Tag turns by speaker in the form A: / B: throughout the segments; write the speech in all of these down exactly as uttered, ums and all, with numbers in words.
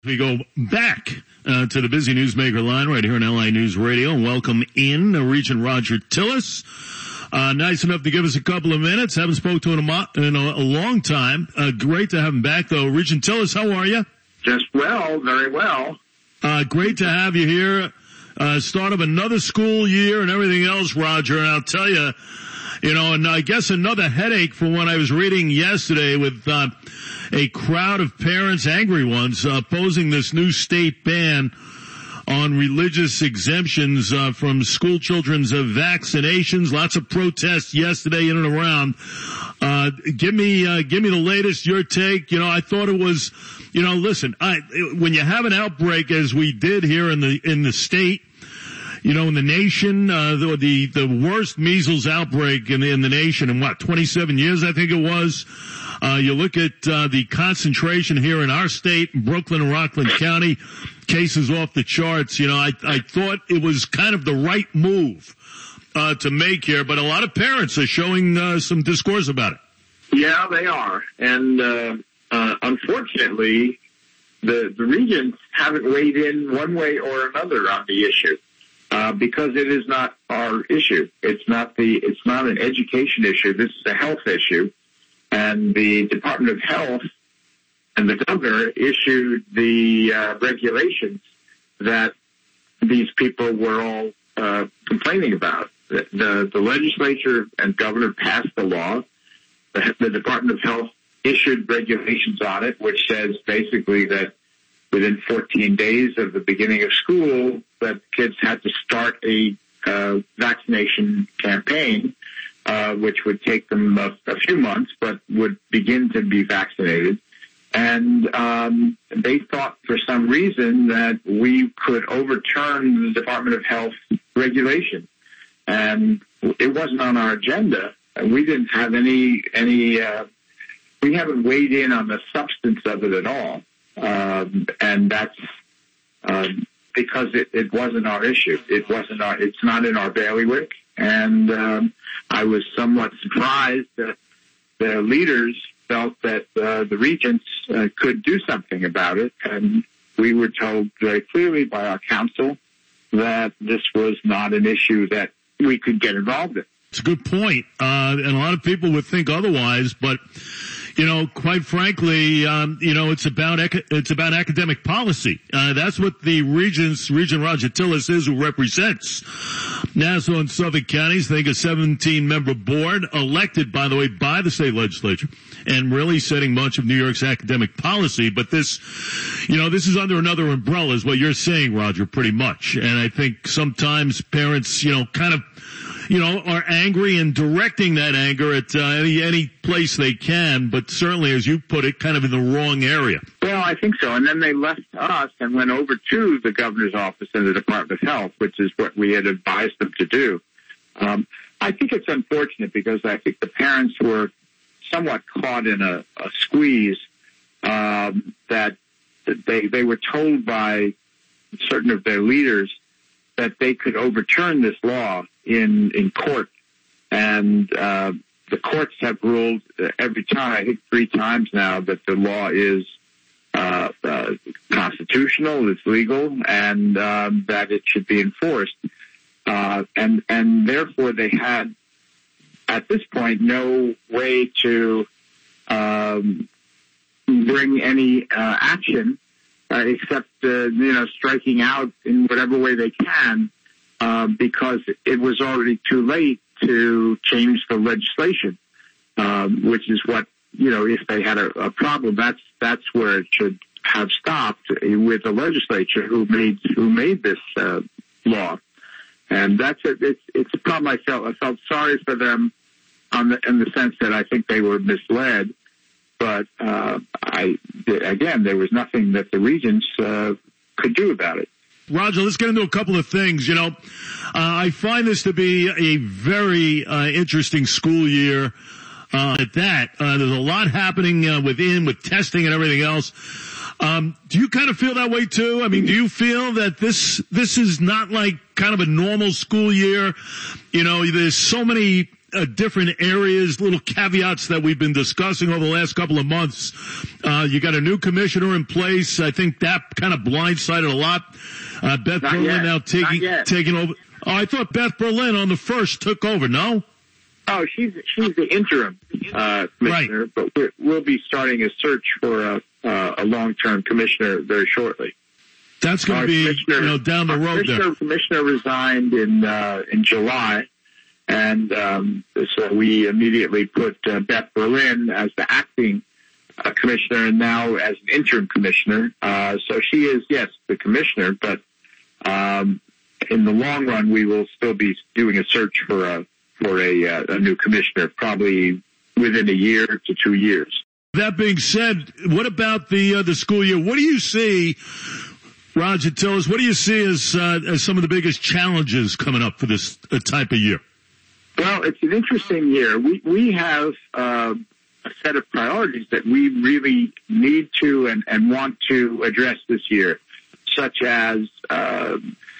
A: We go back uh, to the busy newsmaker line right here on L I News Radio and welcome in uh, Regent Roger Tillis. Uh, nice enough to give us a couple of minutes. Haven't spoken to him in a, mo- in a, a long time. Uh, great to have him back though. Regent Tillis, how are you?
B: Just well, very well.
A: Uh, great to have you here. Uh, start of another school year and everything else, Roger. And I'll tell you, you know, and I guess another headache for what I was reading yesterday with, uh, a crowd of parents, angry ones, uh, opposing this new state ban on religious exemptions uh, from school children's uh, vaccinations. Lots of protests yesterday in and around. Uh, give me, uh, give me the latest, your take. You know, I thought it was, you know, listen, I, when you have an outbreak as we did here in the, in the state, you know, in the nation, uh, the, the, the worst measles outbreak in the, in the nation in what, twenty-seven years, I think it was. Uh, you look at, uh, the concentration here in our state, Brooklyn and Rockland County, cases off the charts. You know, I, I thought it was kind of the right move, uh, to make here, but a lot of parents are showing, uh, some discourse about it.
B: Yeah, they are. And, uh, uh, unfortunately, the, the regents haven't weighed in one way or another on the issue. Uh, because it is not our issue. It's not the, it's not an education issue. This is a health issue. And the Department of Health and the governor issued the uh, regulations that these people were all uh, complaining about. The, the, the legislature and governor passed the law. The, the Department of Health issued regulations on it, which says basically that within fourteen days of the beginning of school, that kids had to start a uh, vaccination campaign, uh, which would take them a, a few months, but would begin to be vaccinated. And um, they thought for some reason that we could overturn the Department of Health regulation. And it wasn't on our agenda. We didn't have any, any uh, we haven't weighed in on the substance of it at all. Um, and that's um, because it, it wasn't our issue. It wasn't our. It's not in our bailiwick. And um, I was somewhat surprised that the leaders felt that uh, the regents uh, could do something about it. And we were told very clearly by our council that this was not an issue that we could get involved in.
A: It's a good point, uh, and a lot of people would think otherwise, but. You know, quite frankly, um, you know, it's about it's about academic policy. Uh, that's what the Regents, Regent Roger Tillis is, who represents Nassau and Suffolk counties. I think a seventeen-member board, elected, by the way, by the state legislature, and really setting much of New York's academic policy. But this, you know, this is under another umbrella, is what you're saying, Roger, pretty much. And I think sometimes parents, you know, kind of. You know, are angry and directing that anger at uh, any, any place they can, but certainly, as you put it, kind of in the wrong area.
B: Well, I think so. And then they left us and went over to the governor's office and the Department of Health, which is what we had advised them to do. Um, I think it's unfortunate because I think the parents were somewhat caught in a, a squeeze um, that they they were told by certain of their leaders that they could overturn this law in, in court. And, uh, the courts have ruled every time, I think three times now, that the law is, uh, uh constitutional, it's legal, and, um, that it should be enforced. Uh, and, and therefore they had, at this point, no way to, um, bring any, uh, action Uh, except, uh, you know, striking out in whatever way they can, uh, because it was already too late to change the legislation, um, which is what, you know, if they had a, a problem, that's, that's where it should have stopped with the legislature who made, who made this, uh, law. And that's it. It's, it's a problem I felt. I felt sorry for them on the, in the sense that I think they were misled. But, uh, I, again, there was nothing that the regents, uh, could do about it.
A: Roger, let's get into a couple of things. You know, uh, I find this to be a very, uh, interesting school year, uh, at that. Uh, there's a lot happening, uh, within, with testing and everything else. Um, do you kind of feel that way too? I mean, do you feel that this, this is not like kind of a normal school year? You know, there's so many, uh, different areas, little caveats that we've been discussing over the last couple of months. Uh, you got a new commissioner in place. I think that kind of blindsided a lot. Uh, Beth
B: Not
A: Berlin
B: yet.
A: now taking, taking over. Oh, I thought Beth Berlin on the first took over, no?
B: Oh, she's she's the interim uh, commissioner,
A: Right.
B: but we're, we'll be starting a search for a, uh, a long-term commissioner very shortly.
A: That's going to be, you know, down the road
B: commissioner,
A: there.
B: Commissioner resigned in uh, in July, and um, so we immediately put uh, Beth Berlin as the acting uh, commissioner, and now as an interim commissioner. Uh, so she is, yes, the commissioner, but um, in the long run, we will still be doing a search for a for a, uh, a new commissioner, probably within a year to two years.
A: That being said, what about the uh, the school year? What do you see, Roger, tell us, what do you see as, uh, as some of the biggest challenges coming up for this uh, type of year?
B: Well, it's an interesting year. We we have uh, a set of priorities that we really need to and, and want to address this year, such as uh,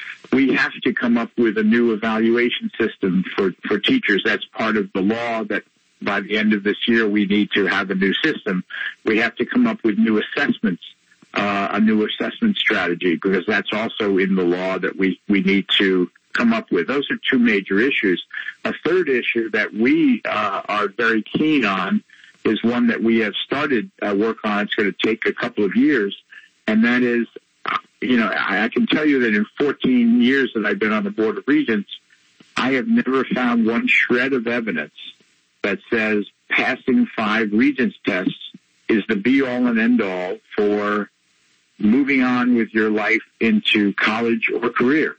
B: we have to come up with a new evaluation system for, for teachers. That's part of the law that by the end of this year we need to have a new system. We have to come up with new assessments, uh, a new assessment strategy, because that's also in the law that we, we need to come up with. Those are two major issues. A third issue that we uh, are very keen on is one that we have started uh, work on. It's going to take a couple of years, and that is, you know, I, I can tell you that in fourteen years that I've been on the Board of Regents, I have never found one shred of evidence that says passing five Regents tests is the be-all and end-all for moving on with your life into college or career.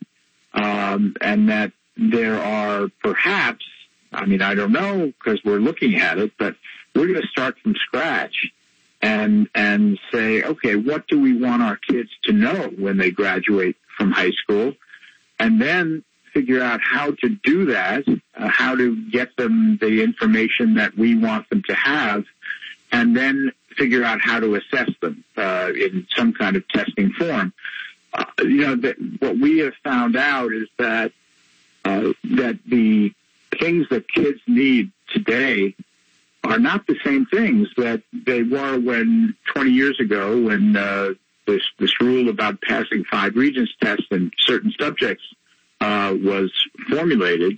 B: Um, and that there are perhaps, I mean, I don't know because we're looking at it, but we're going to start from scratch and and say, okay, what do we want our kids to know when they graduate from high school? And then figure out how to do that, uh, how to get them the information that we want them to have, and then figure out how to assess them uh, in some kind of testing form. Uh, you know, that what we have found out is that uh, that the things that kids need today are not the same things that they were when twenty years ago, when uh, this this rule about passing five Regents tests in certain subjects uh, was formulated.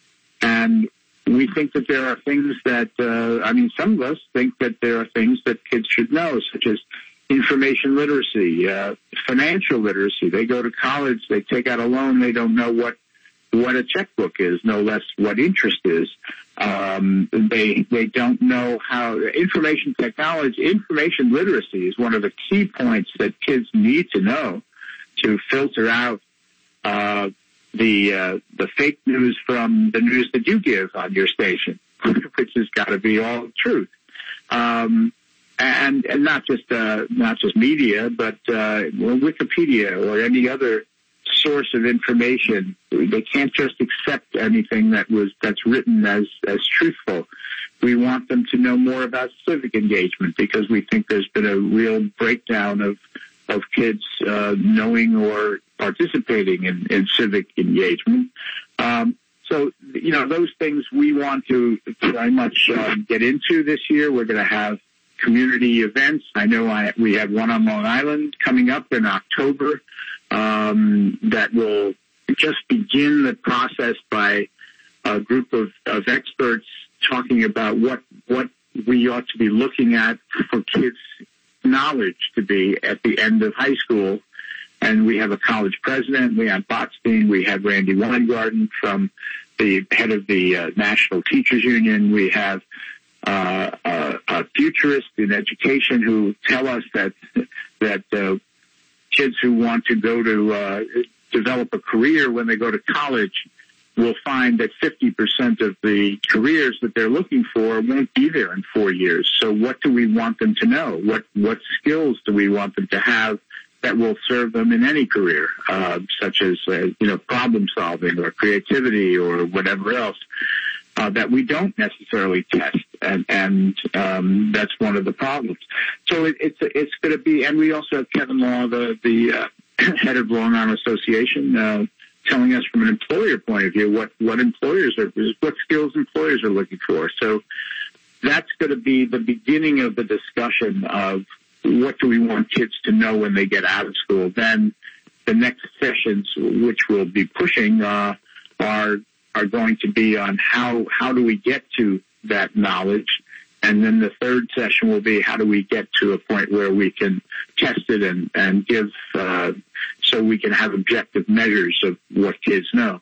B: And we think that there are things that, uh, I mean, some of us think that there are things that kids should know, such as information literacy, uh, financial literacy. They go to college, they take out a loan, they don't know what what a checkbook is, no less what interest is. Um, they they don't know how information technology, information literacy is one of the key points that kids need to know to filter out uh, the uh, the fake news from the news that you give on your station, which has got to be all truth. Um, and and not just uh, not just media, but uh, Wikipedia or any other source of information. They can't just accept anything that was that's written as as truthful. We want them to know more about civic engagement because we think there's been a real breakdown of of kids uh, knowing or participating in, in civic engagement. Um, so, you know, those things we want to very much uh, get into this year. We're going to have community events. I know I, we have one on Long Island coming up in October um, that will just begin the process by a group of, of experts talking about what what we ought to be looking at for kids' knowledge to be at the end of high school. And we have a college president, Leon Botstein. We have Randy Weingarten from the head of the uh, National Teachers Union. We have uh, a, a futurist in education who tell us that that uh, kids who want to go to uh, develop a career when they go to college will find that fifty percent of the careers that they're looking for won't be there in four years. So what do we want them to know? What what skills do we want them to have that will serve them in any career, uh, such as, uh, you know, problem solving or creativity or whatever else, uh, that we don't necessarily test. And, and, um, that's one of the problems. So it, it's, it's going to be, and we also have Kevin Law, the, the, uh, head of Long Island Association, uh, telling us from an employer point of view what, what employers are, what skills employers are looking for. So that's going to be the beginning of the discussion of what do we want kids to know when they get out of school. Then the next sessions, which we'll be pushing, uh, are are going to be on how how do we get to that knowledge. And then the third session will be how do we get to a point where we can test it and, and give, uh, so we can have objective measures of what kids know.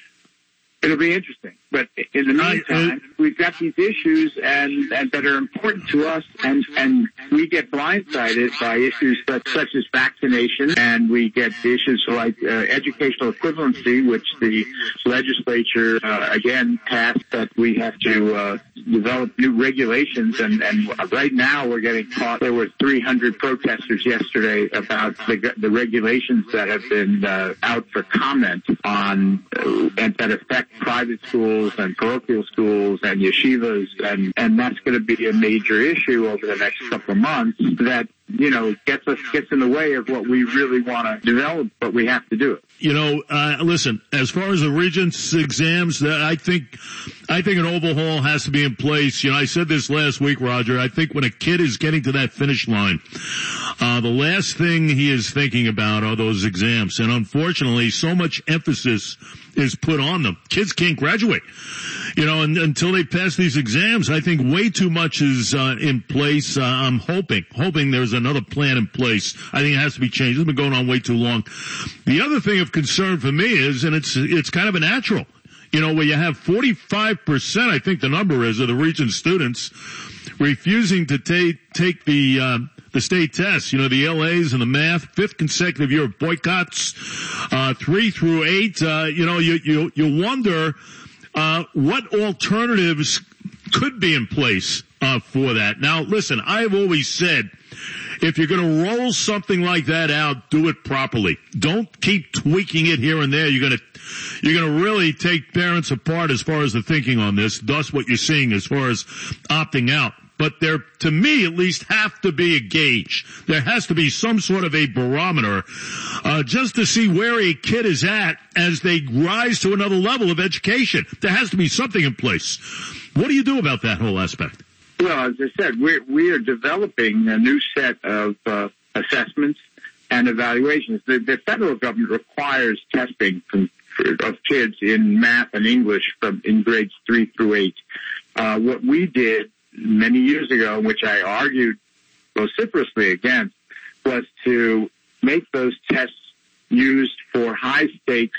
B: It'll be interesting. But in the meantime, we've got these issues and, and that are important to us, and, and we get blindsided by issues such, such as vaccination, and we get issues like uh, educational equivalency, which the legislature, uh, again, passed that we have to uh, develop new regulations, and, and right now we're getting caught. There were three hundred protesters yesterday about the, the regulations that have been uh, out for comment on uh, and that affect private schools and parochial schools and yeshivas, and, and that's going to be a major issue over the next couple of months that, you know, gets us, gets in the way of what we really want to develop, but we have to do it.
A: You know, uh, listen, as far as the Regents exams, that I think, I think an overhaul has to be in place. You know, I said this last week, Roger. I think when a kid is getting to that finish line, uh, the last thing he is thinking about are those exams. And unfortunately, so much emphasis is put on them. Kids can't graduate. You know, and, until they pass these exams, I think way too much is uh, in place. Uh, I'm hoping, hoping there's another plan in place. I think it has to be changed. It's been going on way too long. The other thing of concern for me is, and it's it's kind of a natural, you know, where you have forty-five percent, I think the number is, of the Regent students refusing to take take the uh, the state tests. You know, the L As and the math, fifth consecutive year of boycotts, uh, three through eight. Uh, you know, you you you wonder. Uh, what alternatives could be in place uh, for that? Now, listen, I've always said, if you're going to roll something like that out, do it properly. Don't keep tweaking it here and there. You're going to you're going to really take parents apart as far as the thinking on this. Thus, what you're seeing as far as opting out. But there, to me, at least, have to be a gauge. There has to be some sort of a barometer, uh, just to see where a kid is at as they rise to another level of education. There has to be something in place. What do you do about that whole aspect?
B: Well, as I said, we're, we are developing a new set of uh, assessments and evaluations. The, the federal government requires testing from, for, of kids in math and English from in grades three through eight. Uh, what we did many years ago, which I argued vociferously against, was to make those tests used for high-stakes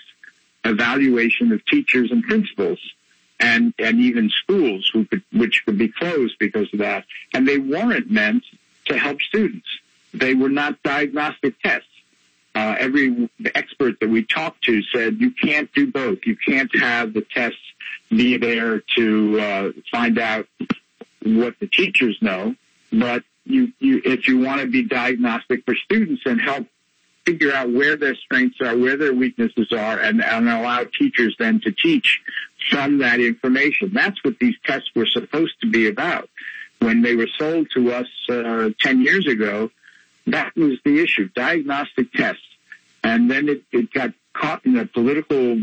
B: evaluation of teachers and principals, and and even schools who could, which could be closed because of that. And they weren't meant to help students. They were not diagnostic tests. Uh, every expert that we talked to said you can't do both. You can't have the tests be there to uh, find out what the teachers know, but you, you, if you want to be diagnostic for students and help figure out where their strengths are, where their weaknesses are, and, and allow teachers then to teach from that information. That's what these tests were supposed to be about. When they were sold to us uh, ten years ago, that was the issue, diagnostic tests. And then it, it got caught in a political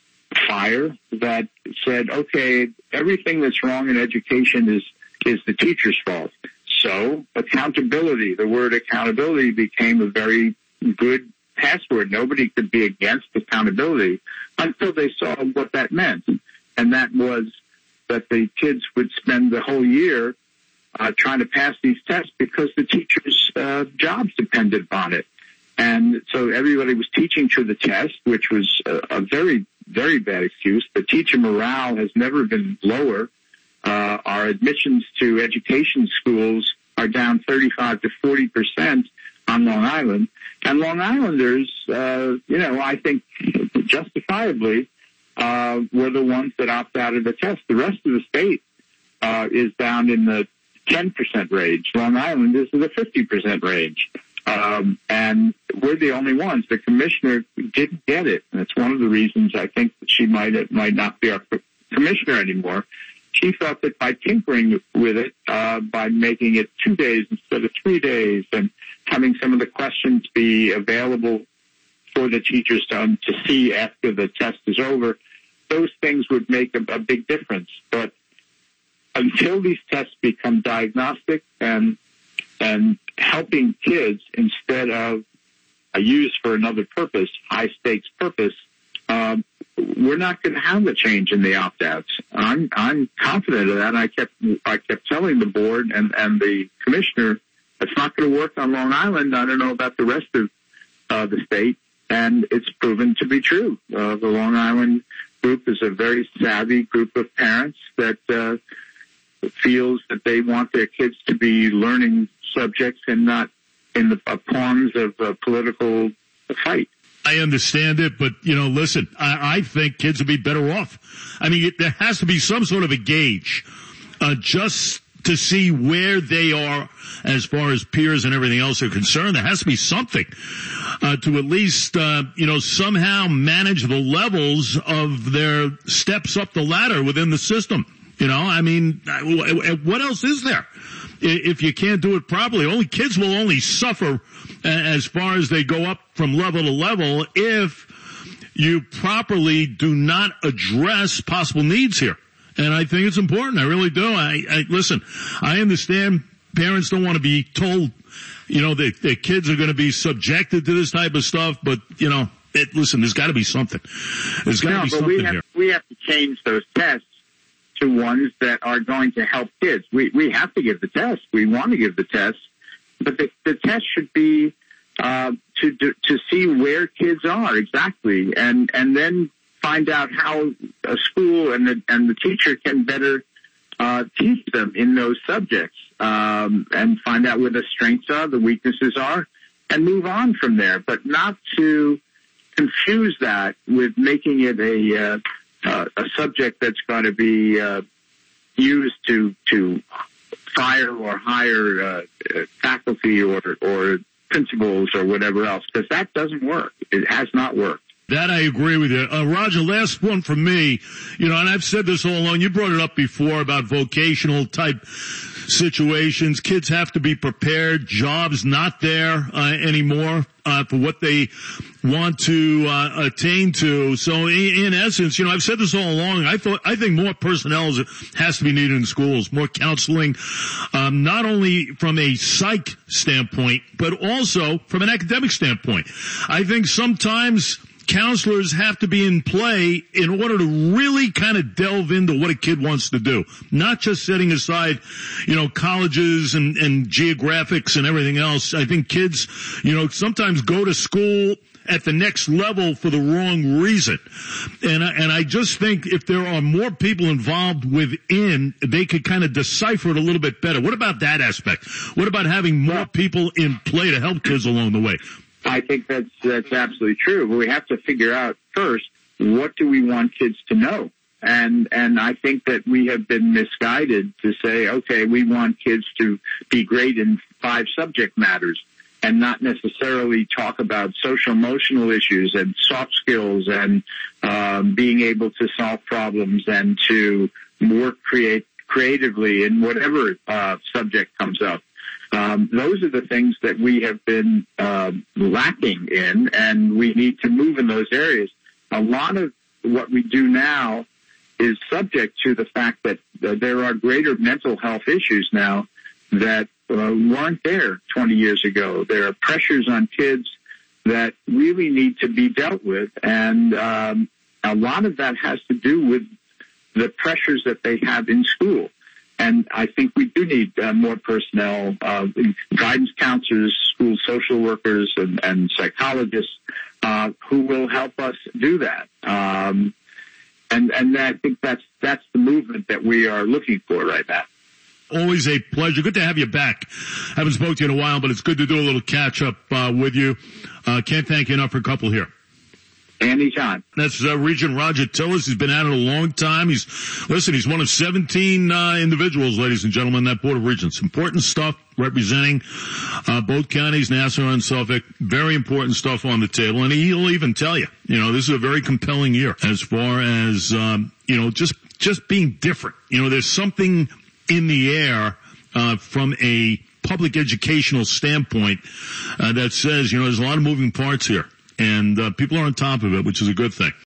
B: fire that said, okay, everything that's wrong in education is is the teacher's fault. So accountability, the word accountability became a very good password. Nobody could be against accountability until they saw what that meant. And that was that the kids would spend the whole year uh, trying to pass these tests because the teachers' uh, jobs depended upon it. And so everybody was teaching to the test, which was a, a very, very bad excuse. The teacher morale has never been lower. Uh, our admissions to education schools are down thirty-five to forty percent on Long Island. And Long Islanders, uh, you know, I think justifiably, uh, were the ones that opt out of the test. The rest of the state, uh, is down in the ten percent range. Long Island is in the fifty percent range. Um, and we're the only ones. The commissioner didn't get it. And that's one of the reasons I think that she might, might not be our commissioner anymore. She felt that by tinkering with it, uh, by making it two days instead of three days and having some of the questions be available for the teachers to, um, to see after the test is over. Those things would make a, a big difference. But until these tests become diagnostic and and helping kids instead of a used for another purpose, high stakes purpose, um, we're not going to have a change in the opt-outs. I'm I'm confident of that. And I kept I kept telling the board and, and the commissioner it's not going to work on Long Island. I don't know about the rest of uh, the state, and it's proven to be true. Uh, the Long Island group is a very savvy group of parents that uh, feels that they want their kids to be learning subjects and not in the uh, pawns of a political fight.
A: I understand it, but, you know, listen, I, I think kids would be better off. I mean, it, there has to be some sort of a gauge, uh, just to see where they are as far as peers and everything else are concerned. There has to be something, uh, to at least, uh, you know, somehow manage the levels of their steps up the ladder within the system. You know, I mean, what else is there? If you can't do it properly, only kids will only suffer as far as they go up from level to level if you properly do not address possible needs here. And I think it's important. I really do. I, I listen, I understand parents don't want to be told, you know, that their kids are going to be subjected to this type of stuff, but, you know, it, listen, there's got to be something. There's got to
B: no,
A: be
B: but
A: something
B: we have,
A: here.
B: We have to change those tests to ones that are going to help kids. We we have to give the test. We want to give the test, but the, the test should be uh, to to see where kids are exactly, and and then find out how a school and the and the teacher can better uh, teach them in those subjects, um, and find out where the strengths are, the weaknesses are, and move on from there. But not to confuse that with making it a uh, Uh, a subject that's going to be uh, used to to fire or hire uh, faculty or or principals or whatever else, because that doesn't work. It has not worked.
A: That I agree with you. Uh, Roger, last one from me. You know, and I've said this all along. You brought it up before about vocational type situations. Kids have to be prepared. Jobs not there uh, anymore uh, for what they want to uh, attain to. So in, in essence, you know, I've said this all along. I thought I think more personnel is, has to be needed in schools, more counseling, um, not only from a psych standpoint, but also from an academic standpoint. I think sometimes counselors have to be in play in order to really kind of delve into what a kid wants to do. Not just setting aside, you know, colleges and, and geographics and everything else. I think kids, you know, sometimes go to school at the next level for the wrong reason. And I, and I just think if there are more people involved within, they could kind of decipher it a little bit better. What about that aspect? What about having more people in play to help kids along the way?
B: I think that's that's absolutely true. But we have to figure out first, what do we want kids to know? And and I think that we have been misguided to say, okay, we want kids to be great in five subject matters and not necessarily talk about social emotional issues and soft skills and um, being able to solve problems and to work create creatively in whatever uh, subject comes up. Um, those are the things that we have been uh, lacking in, and we need to move in those areas. A lot of what we do now is subject to the fact that uh, there are greater mental health issues now that uh, weren't there twenty years ago. There are pressures on kids that really need to be dealt with, and um, a lot of that has to do with the pressures that they have in school. And I think we do need uh, more personnel, uh, guidance counselors, school social workers, and, and psychologists uh, who will help us do that. Um, and and I think that's that's the movement that we are looking for right now.
A: Always a pleasure. Good to have you back. Haven't spoken to you in a while, but it's good to do a little catch up uh, with you. Uh, can't thank you enough for a couple here.
B: Anytime.
A: That's uh, Regent Roger Tillis. He's been at it a long time. He's, listen, he's one of seventeen uh, individuals, ladies and gentlemen, in that Board of Regents. Important stuff representing uh, both counties, Nassau and Suffolk. Very important stuff on the table. And he'll even tell you, you know, this is a very compelling year as far as, um, you know, just, just being different. You know, there's something in the air uh, from a public educational standpoint uh, that says, you know, there's a lot of moving parts here. and uh, people are on top of it, which is a good thing.